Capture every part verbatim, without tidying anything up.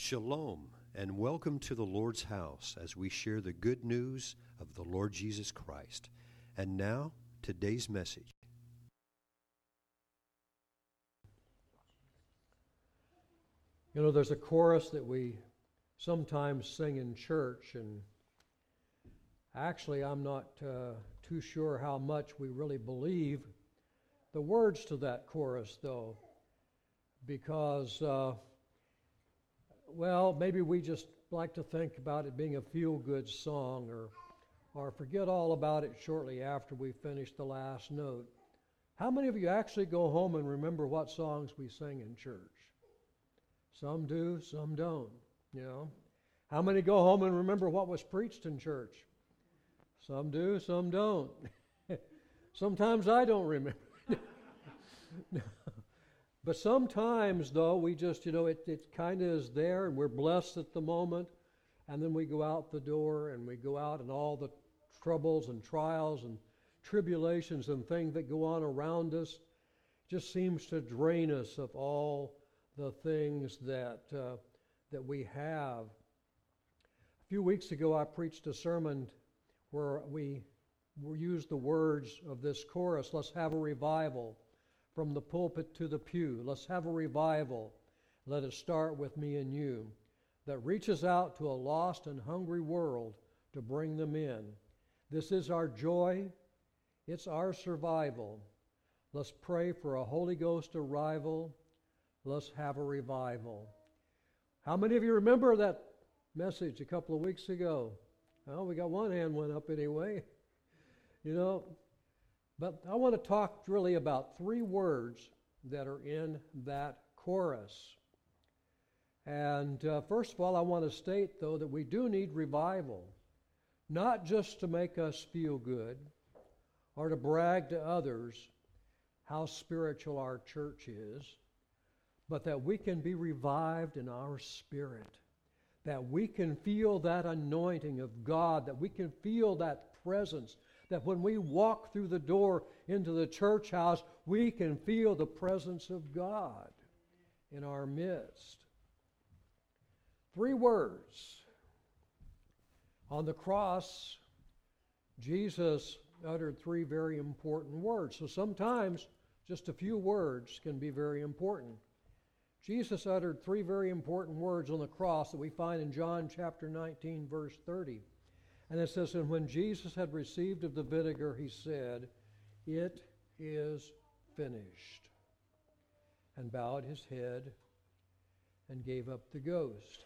Shalom, and welcome to the Lord's house as we share the good news of the Lord Jesus Christ. And now, today's message. You know, there's a chorus that we sometimes sing in church, and actually I'm not uh, too sure how much we really believe the words to that chorus, though, because, uh, well, maybe we just like to think about it being a feel-good song, or, or forget all about it shortly after we finish the last note. How many of you actually go home and remember what songs we sing in church? Some do, some don't, you know. How many go home and remember what was preached in church? Some do, some don't. Sometimes I don't remember. But sometimes, though, we just, you know, it, it kind of is there, and we're blessed at the moment, and then we go out the door, and we go out, and all the troubles and trials and tribulations and things that go on around us just seems to drain us of all the things that uh, that we have. A few weeks ago, I preached a sermon where we, we used the words of this chorus, "Let's have a revival. From the pulpit to the pew, let's have a revival. Let it start with me and you, that reaches out to a lost and hungry world to bring them in. This is our joy. It's our survival. Let's pray for a Holy Ghost arrival. Let's have a revival." How many of you remember that message a couple of weeks ago? Well, we got one hand went up anyway. You know, but I want to talk really about three words that are in that chorus. And uh, first of all, I want to state, though, that we do need revival, not just to make us feel good or to brag to others how spiritual our church is, but that we can be revived in our spirit, that we can feel that anointing of God, that we can feel that presence, that when we walk through the door into the church house, we can feel the presence of God in our midst. Three words. On the cross, Jesus uttered three very important words. So sometimes just a few words can be very important. Jesus uttered three very important words on the cross that we find in John chapter nineteen, verse thirty. And it says, "And when Jesus had received of the vinegar, he said, 'It is finished,' and bowed his head and gave up the ghost."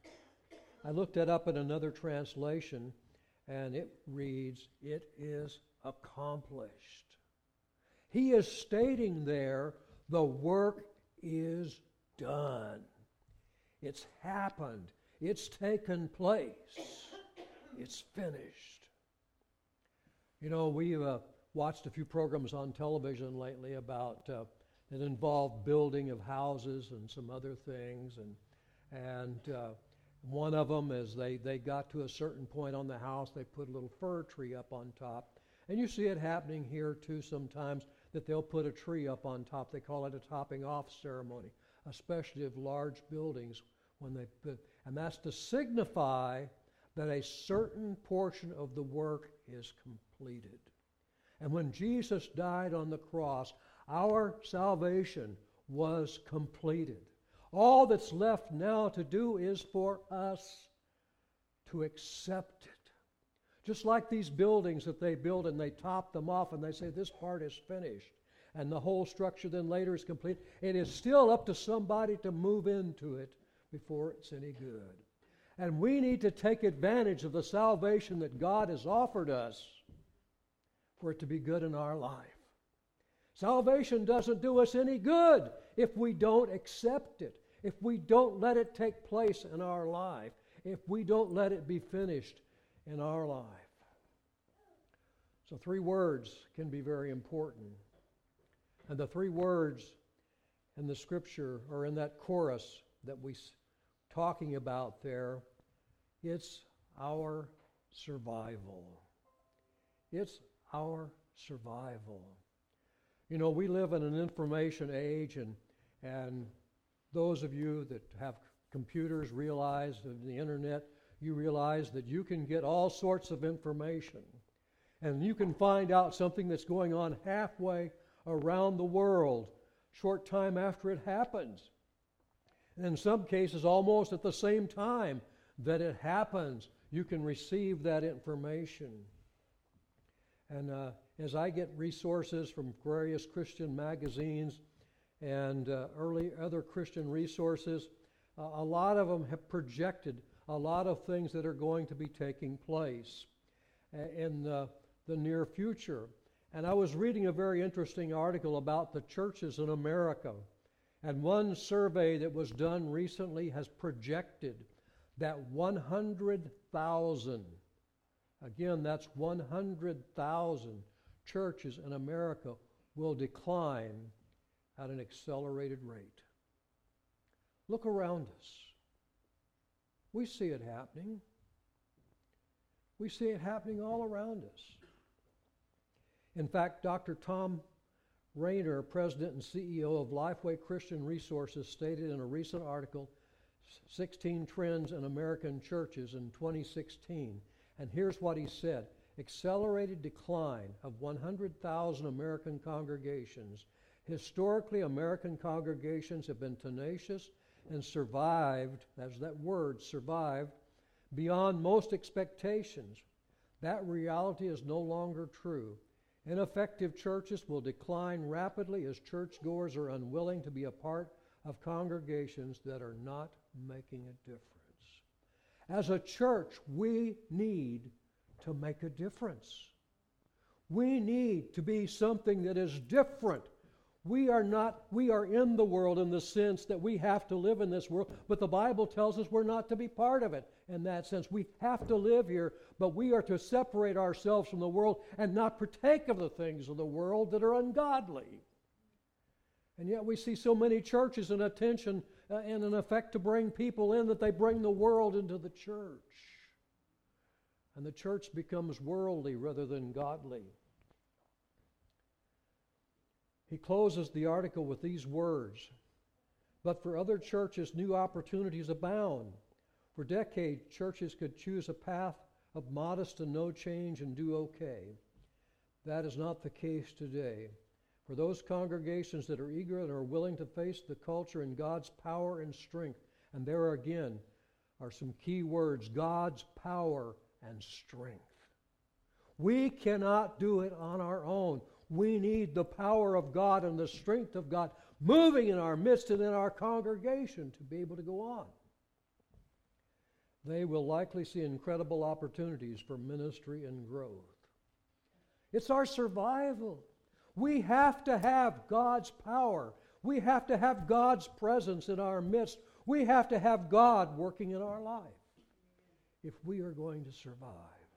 I looked that up in another translation, and it reads, "It is accomplished." He is stating there, the work is done. It's happened. It's taken place. It's finished. You know, we've uh, watched a few programs on television lately about uh, that involve building of houses and some other things, and and uh, one of them is they they got to a certain point on the house, they put a little fir tree up on top, and you see it happening here too sometimes, that they'll put a tree up on top. They call it a topping off ceremony, especially of large buildings when they put, and that's to signify that a certain portion of the work is completed. And when Jesus died on the cross, our salvation was completed. All that's left now to do is for us to accept it. Just like these buildings that they build and they top them off and they say this part is finished and the whole structure then later is complete, it is still up to somebody to move into it before it's any good. And we need to take advantage of the salvation that God has offered us for it to be good in our life. Salvation doesn't do us any good if we don't accept it, if we don't let it take place in our life, if we don't let it be finished in our life. So three words can be very important. And the three words in the Scripture, or in that chorus that we talking about there, it's our survival. It's our survival. You know, we live in an information age, and and those of you that have computers realize, and the internet, you realize that you can get all sorts of information. And you can find out something that's going on halfway around the world, short time after it happens. And in some cases, almost at the same time that it happens, you can receive that information. And uh, as I get resources from various Christian magazines and uh, early other Christian resources, uh, a lot of them have projected a lot of things that are going to be taking place in uh, the near future. And I was reading a very interesting article about the churches in America. And one survey that was done recently has projected that one hundred thousand, again, that's one hundred thousand churches in America will decline at an accelerated rate. Look around us. We see it happening. We see it happening all around us. In fact, Doctor Tom Rainer, President and C E O of Lifeway Christian Resources, stated in a recent article, sixteen Trends in American Churches in twenty sixteen. And here's what he said. Accelerated decline of one hundred thousand American congregations. Historically, American congregations have been tenacious and survived, that's that word, survived, beyond most expectations. That reality is no longer true. Ineffective churches will decline rapidly as churchgoers are unwilling to be a part of congregations that are not making a difference. As a church, we need to make a difference. We need to be something that is different. We are not, we are in the world in the sense that we have to live in this world, but the Bible tells us we're not to be part of it in that sense. We have to live here, but we are to separate ourselves from the world and not partake of the things of the world that are ungodly. And yet we see so many churches in attention uh, and an effect to bring people in that they bring the world into the church. And the church becomes worldly rather than godly. He closes the article with these words, "But for other churches, new opportunities abound. For decades, churches could choose a path of modest and no change and do okay. That is not the case today. For those congregations that are eager and are willing to face the culture in God's power and strength," and there again are some key words, God's power and strength. We cannot do it on our own. We need the power of God and the strength of God moving in our midst and in our congregation to be able to go on. They will likely see incredible opportunities for ministry and growth. It's our survival. We have to have God's power. We have to have God's presence in our midst. We have to have God working in our life if we are going to survive.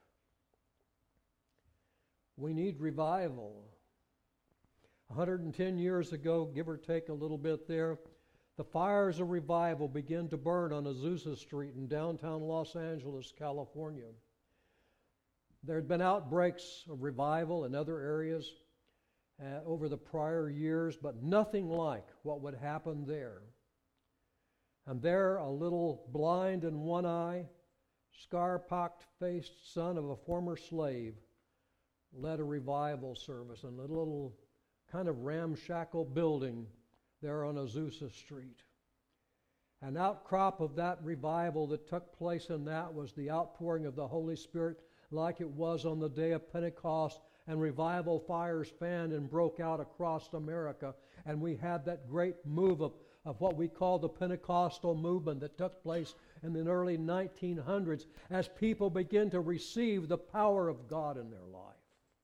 We need revival. one hundred ten years ago, give or take a little bit there, the fires of revival began to burn on Azusa Street in downtown Los Angeles, California. There had been outbreaks of revival in other areas uh, over the prior years, but nothing like what would happen there. And there, a little blind in one eye, scar-pocked-faced son of a former slave led a revival service in a little kind of ramshackle building there on Azusa Street. An outcrop of that revival that took place in that was the outpouring of the Holy Spirit like it was on the day of Pentecost, and revival fires fanned and broke out across America, and we had that great move of, of what we call the Pentecostal movement that took place in the early nineteen hundreds as people began to receive the power of God in their life.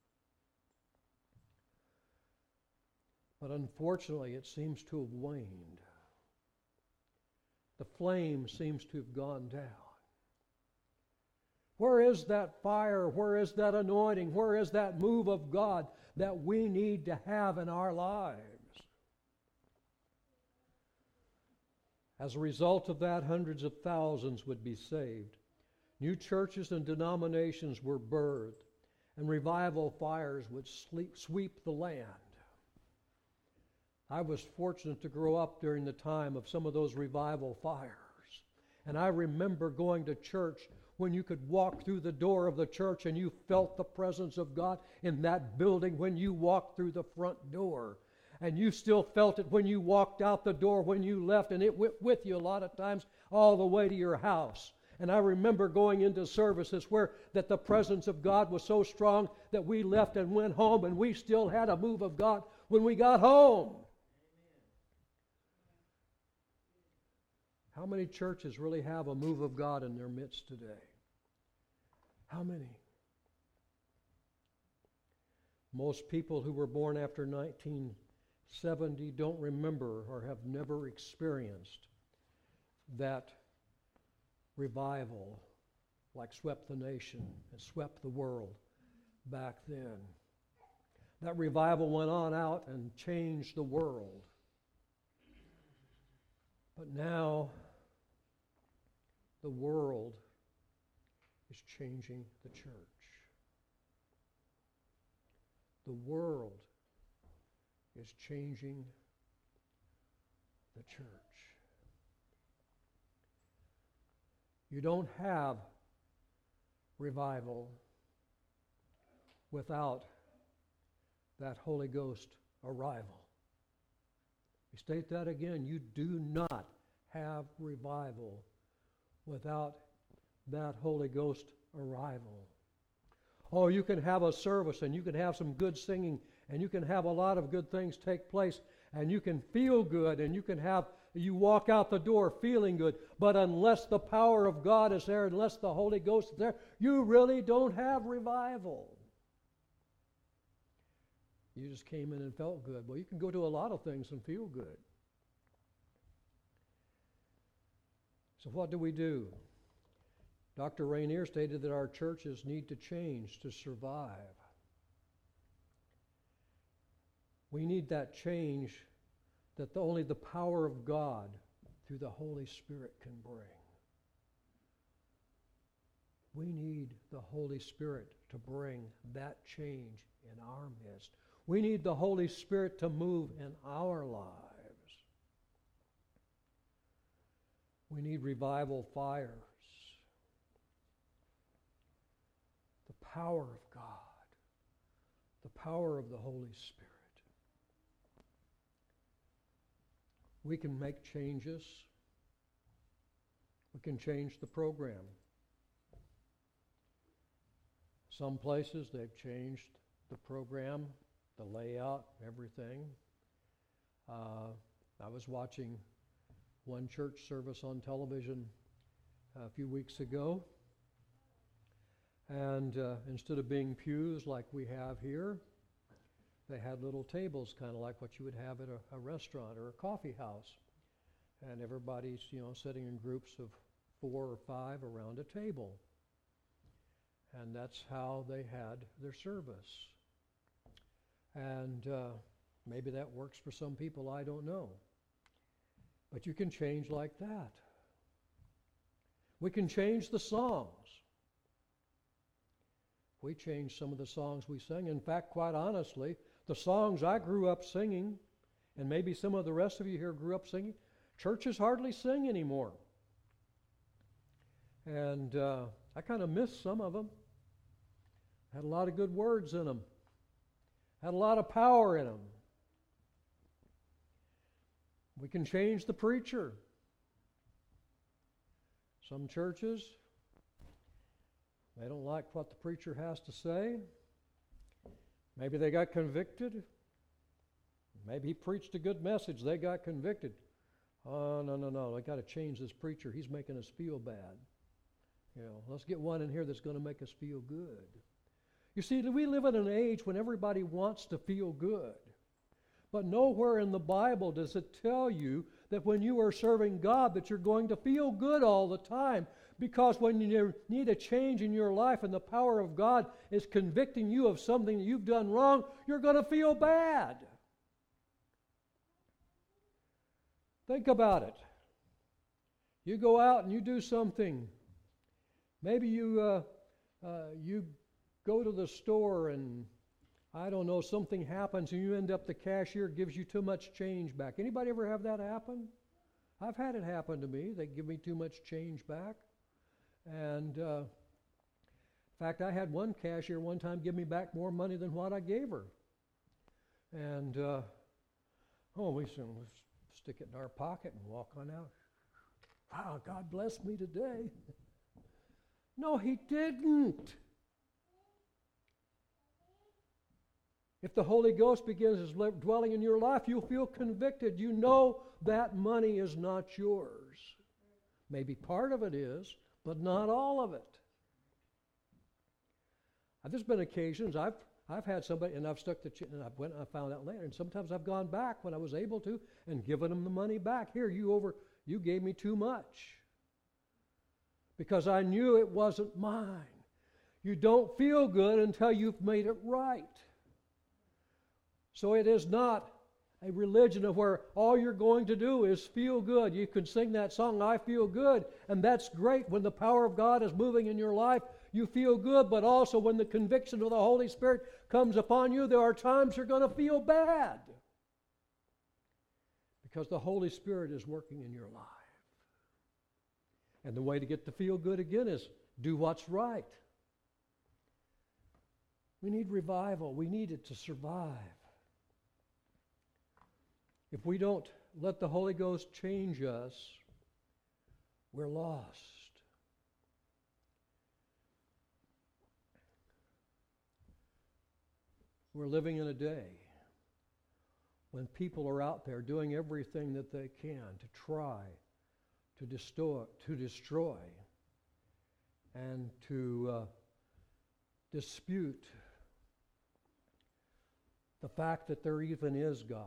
But unfortunately, it seems to have waned. The flame seems to have gone down. Where is that fire? Where is that anointing? Where is that move of God that we need to have in our lives? As a result of that, hundreds of thousands would be saved. New churches and denominations were birthed, and revival fires would sleep, sweep the land. I was fortunate to grow up during the time of some of those revival fires. And I remember going to church when you could walk through the door of the church and you felt the presence of God in that building when you walked through the front door. And you still felt it when you walked out the door, when you left, and it went with you a lot of times all the way to your house. And I remember going into services where that the presence of God was so strong that we left and went home, and we still had a move of God when we got home. How many churches really have a move of God in their midst today? How many? Most people who were born after nineteen seventy don't remember or have never experienced that revival like swept the nation and swept the world back then. That revival went on out and changed the world. But now the world is changing the church. The world is changing the church. You don't have revival without that Holy Ghost arrival. We state that again. You do not have revival without that Holy Ghost arrival. Oh, you can have a service and you can have some good singing and you can have a lot of good things take place and you can feel good and you can have, you walk out the door feeling good. But unless the power of God is there, unless the Holy Ghost is there, you really don't have revival. You just came in and felt good. Well, you can go to a lot of things and feel good. So what do we do? Doctor Rainier stated that our churches need to change to survive. We need that change that the, only the power of God through the Holy Spirit can bring. We need the Holy Spirit to bring that change in our midst. We need the Holy Spirit to move in our lives. We need revival fires. The power of God. The power of the Holy Spirit. We can make changes. We can change the program. Some places they've changed the program, the layout, everything. Uh, I was watching one church service on television a few weeks ago, and uh, instead of being pews like we have here, they had little tables, kind of like what you would have at a, a restaurant or a coffee house, and everybody's, you know, sitting in groups of four or five around a table, and that's how they had their service. And uh, maybe that works for some people, I don't know. But you can change like that. We can change the songs. We change some of the songs we sing. In fact, quite honestly, the songs I grew up singing, and maybe some of the rest of you here grew up singing, churches hardly sing anymore. And uh, I kind of miss some of them. Had a lot of good words in them. Had a lot of power in them. We can change the preacher. Some churches, they don't like what the preacher has to say. Maybe they got convicted. Maybe he preached a good message. They got convicted. Oh, no, no, no. I got to change this preacher. He's making us feel bad. You know, let's get one in here that's going to make us feel good. You see, we live in an age when everybody wants to feel good. But nowhere in the Bible does it tell you that when you are serving God that you're going to feel good all the time. Because when you need a change in your life and the power of God is convicting you of something that you've done wrong, you're going to feel bad. Think about it. You go out and you do something. Maybe you uh, uh, you go to the store and I don't know, something happens and you end up, the cashier gives you too much change back. Anybody ever have that happen? I've had it happen to me. They give me too much change back. And uh, in fact, I had one cashier one time give me back more money than what I gave her. And, uh, oh, we said, let's stick it in our pocket and walk on out. Wow, God bless me today. No, He didn't. If the Holy Ghost begins dwelling in your life, you'll feel convicted. You know that money is not yours. Maybe part of it is, but not all of it. There's been occasions I've I've had somebody, and I've stuck the chin, and I went and I found out later, and sometimes I've gone back when I was able to and given them the money back. Here, you over, you gave me too much. Because I knew it wasn't mine. You don't feel good until you've made it right. So it is not a religion of where all you're going to do is feel good. You can sing that song, I Feel Good, and that's great. When the power of God is moving in your life, you feel good, but also when the conviction of the Holy Spirit comes upon you, there are times you're going to feel bad. Because the Holy Spirit is working in your life. And the way to get to feel good again is do what's right. We need revival. We need it to survive. If we don't let the Holy Ghost change us, we're lost. We're living in a day when people are out there doing everything that they can to try to destroy, to destroy and to uh, dispute the fact that there even is God.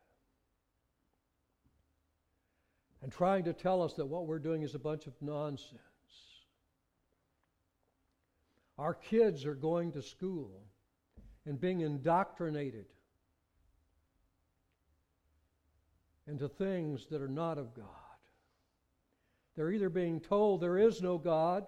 And trying to tell us that what we're doing is a bunch of nonsense. Our kids are going to school and being indoctrinated into things that are not of God. They're either being told there is no God,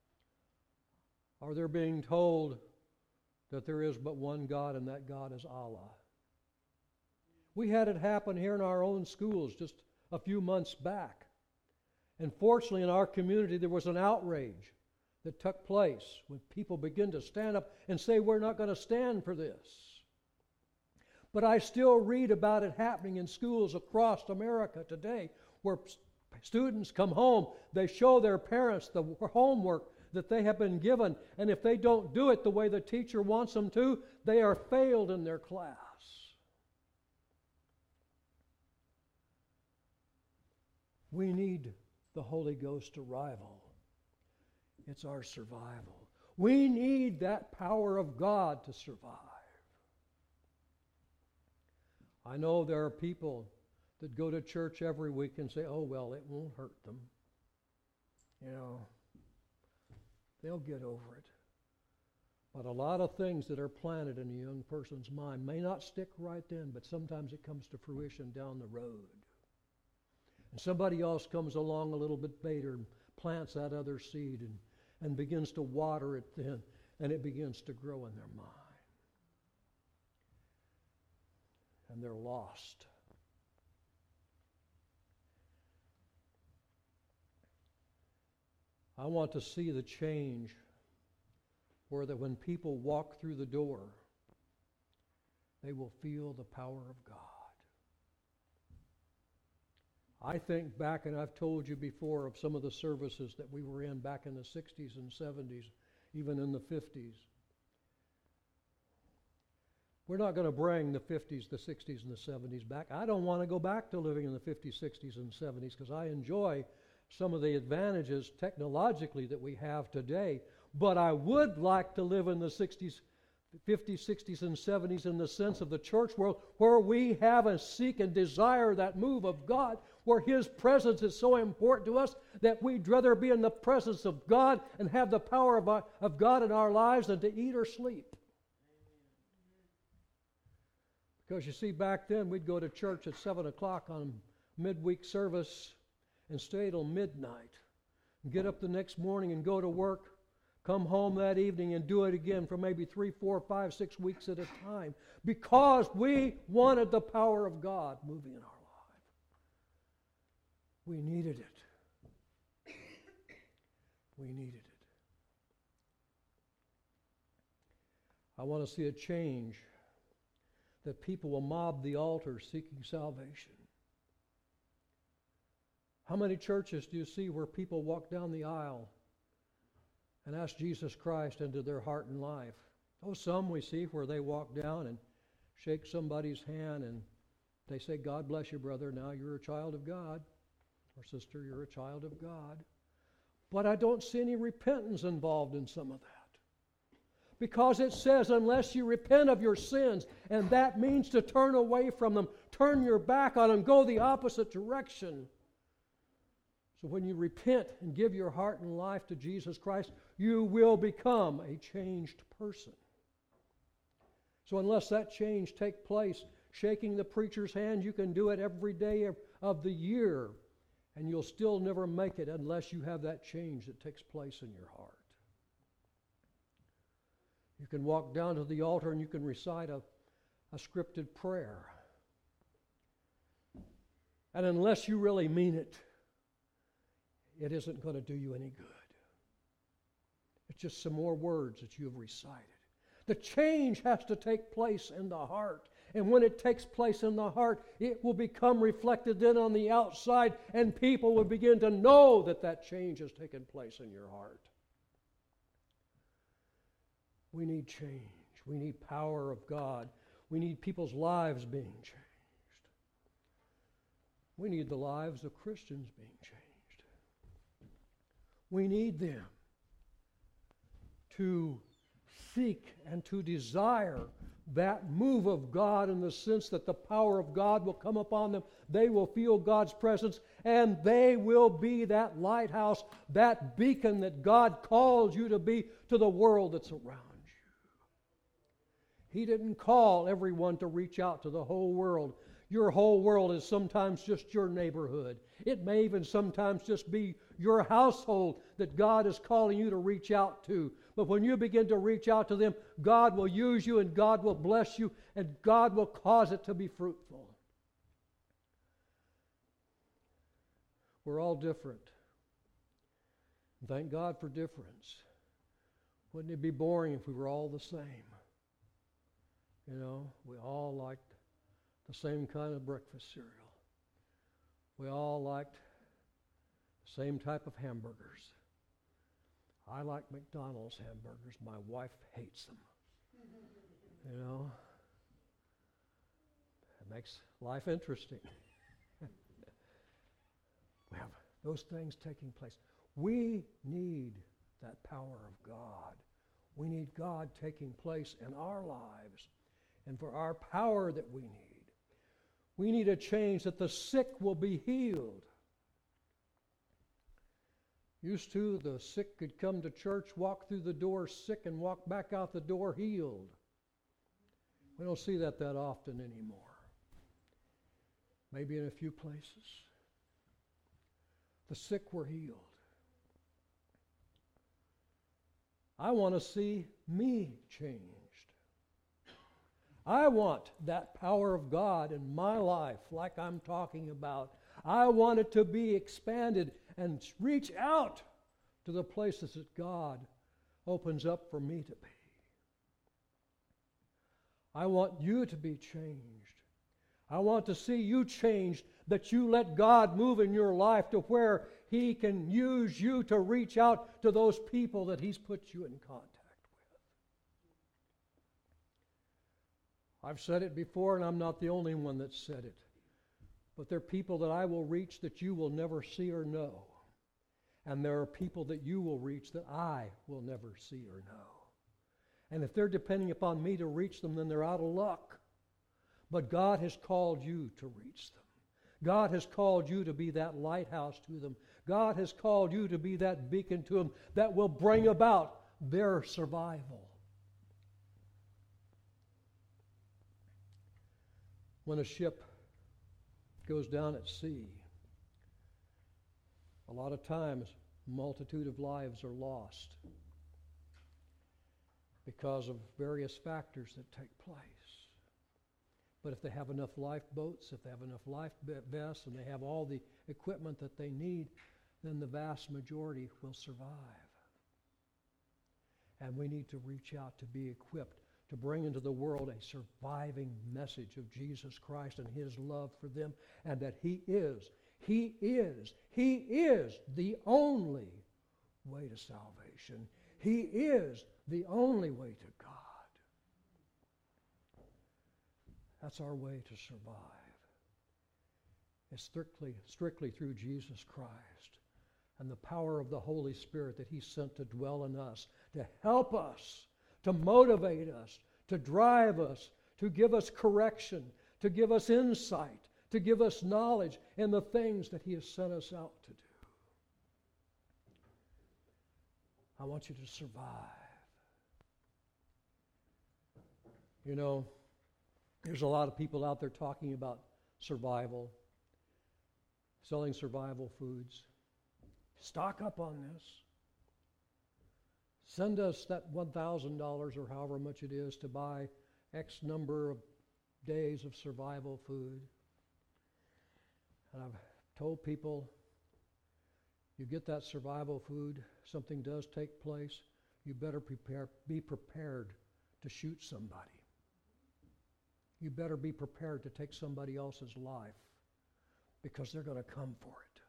or they're being told that there is but one God, and that God is Allah. We had it happen here in our own schools just a few months back. And fortunately in our community there was an outrage that took place when people begin to stand up and say, we're not going to stand for this. But I still read about it happening in schools across America today, where students come home, they show their parents the homework that they have been given, and if they don't do it the way the teacher wants them to, they are failed in their class. We need the Holy Ghost arrival. It's our survival. We need that power of God to survive. I know there are people that go to church every week and say, oh, well, it won't hurt them. You know, they'll get over it. But a lot of things that are planted in a young person's mind may not stick right then, but sometimes it comes to fruition down the road. And somebody else comes along a little bit later and plants that other seed and, and begins to water it then, and it begins to grow in their mind. And they're lost. I want to see the change where that when people walk through the door, they will feel the power of God. I think back, and I've told you before, of some of the services that we were in back in the sixties and seventies, even in the fifties. We're not going to bring the fifties, the sixties, and the seventies back. I don't want to go back to living in the fifties, sixties, and seventies because I enjoy some of the advantages technologically that we have today. But I would like to live in the sixties, fifties, sixties, and seventies in the sense of the church world where we have and seek and desire that move of God, where His presence is so important to us that we'd rather be in the presence of God and have the power of, our, of God in our lives than to eat or sleep. Because you see, back then we'd go to church at seven o'clock on midweek service and stay till midnight. And get up the next morning and go to work, come home that evening and do it again for maybe three, four, five, six weeks at a time. Because we wanted the power of God moving in our life. We needed it. We needed it. I want to see a change, that people will mob the altar seeking salvation. How many churches do you see where people walk down the aisle and ask Jesus Christ into their heart and life? Oh, some we see where they walk down and shake somebody's hand and they say, God bless you, brother, now you're a child of God. Or sister, you're a child of God. But I don't see any repentance involved in some of that. Because it says, unless you repent of your sins, and that means to turn away from them, turn your back on them, go the opposite direction. So when you repent and give your heart and life to Jesus Christ, you will become a changed person. So unless that change takes place, shaking the preacher's hand, you can do it every day of the year, and you'll still never make it unless you have that change that takes place in your heart. You can walk down to the altar and you can recite a, a scripted prayer. And unless you really mean it, it isn't going to do you any good. It's just some more words that you have recited. The change has to take place in the heart. And when it takes place in the heart, it will become reflected then on the outside, and people will begin to know that that change has taken place in your heart. We need change. We need power of God. We need people's lives being changed. We need the lives of Christians being changed. We need them to seek and to desire that move of God, in the sense that the power of God will come upon them. They will feel God's presence, and they will be that lighthouse, that beacon that God calls you to be to the world that's around you. He didn't call everyone to reach out to the whole world. Your whole world is sometimes just your neighborhood. It may even sometimes just be your household that God is calling you to reach out to. But when you begin to reach out to them, God will use you and God will bless you and God will cause it to be fruitful. We're all different. Thank God for difference. Wouldn't it be boring if we were all the same? You know, we all liked the same kind of breakfast cereal. We all liked the same type of hamburgers. I like McDonald's hamburgers. My wife hates them. You know, it makes life interesting. We have those things taking place. We need that power of God. We need God taking place in our lives. And for our power that we need, we need a change that the sick will be healed. Used to, the sick could come to church, walk through the door sick, and walk back out the door healed. We don't see that that often anymore. Maybe in a few places. The sick were healed. I want to see me changed. I want that power of God in my life, like I'm talking about. I want it to be expanded and reach out to the places that God opens up for me to be. I want you to be changed. I want to see you changed, that you let God move in your life to where He can use you to reach out to those people that He's put you in contact with. I've said it before, and I'm not the only one that said it. But there are people that I will reach that you will never see or know. And there are people that you will reach that I will never see or know. And if they're depending upon me to reach them, then they're out of luck. But God has called you to reach them. God has called you to be that lighthouse to them. God has called you to be that beacon to them that will bring about their survival. When a ship goes down at sea, a lot of times a multitude of lives are lost because of various factors that take place. But if they have enough lifeboats, if they have enough life vests, and they have all the equipment that they need, then the vast majority will survive. And we need to reach out to be equipped to bring into the world a surviving message of Jesus Christ and His love for them, and that He is, He is, He is the only way to salvation. He is the only way to God. That's our way to survive. It's strictly, strictly through Jesus Christ and the power of the Holy Spirit that He sent to dwell in us, to help us, to motivate us, to drive us, to give us correction, to give us insight, to give us knowledge in the things that He has sent us out to do. I want you to survive. You know, there's a lot of people out there talking about survival, selling survival foods. Stock up on this. Send us that one thousand dollars or however much it is to buy X number of days of survival food. And I've told people, you get that survival food, something does take place, you better prepare, be prepared to shoot somebody. You better be prepared to take somebody else's life because they're going to come for it.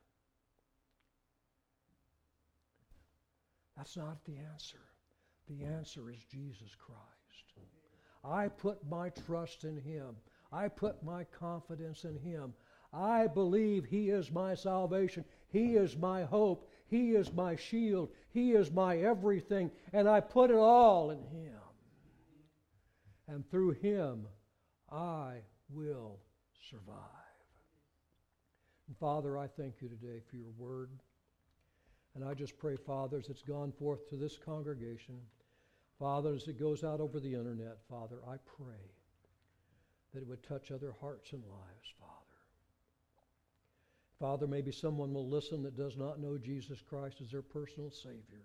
That's not the answer. The answer is Jesus Christ. I put my trust in Him. I put my confidence in Him. I believe He is my salvation. He is my hope. He is my shield. He is my everything. And I put it all in Him. And through Him, I will survive. And Father, I thank You today for Your word. And I just pray, Father, as it's gone forth to this congregation, Father, as it goes out over the internet, Father, I pray that it would touch other hearts and lives, Father. Father, maybe someone will listen that does not know Jesus Christ as their personal Savior,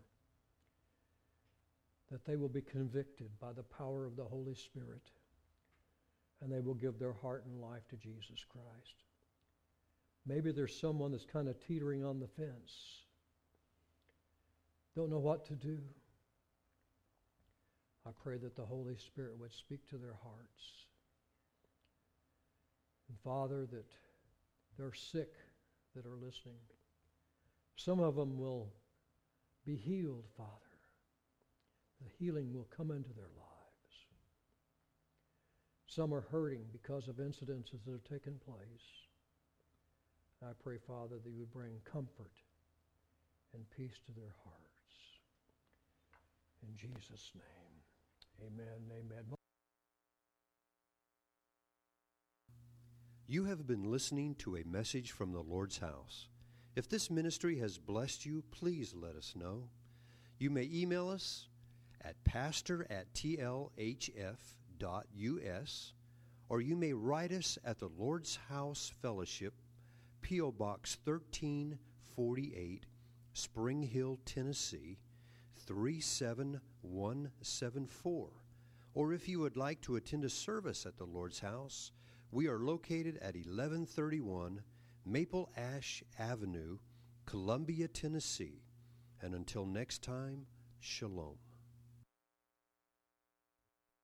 that they will be convicted by the power of the Holy Spirit, and they will give their heart and life to Jesus Christ. Maybe there's someone that's kind of teetering on the fence, don't know what to do. I pray that the Holy Spirit would speak to their hearts. And Father, that they're sick that are listening. Some of them will be healed, Father. The healing will come into their lives. Some are hurting because of incidences that have taken place. I pray, Father, that You would bring comfort and peace to their hearts. In Jesus' name, amen, amen. You have been listening to a message from the Lord's house. If this ministry has blessed you, please let us know. You may email us at pastor at t l h f dot u s, or you may write us at the Lord's House Fellowship, P O Box thirteen forty-eight, Spring Hill, Tennessee, three seven one seven four. Or if you would like to attend a service at the Lord's house, we are located at eleven thirty-one Maple Ash Avenue, Columbia, Tennessee. And until next time, shalom.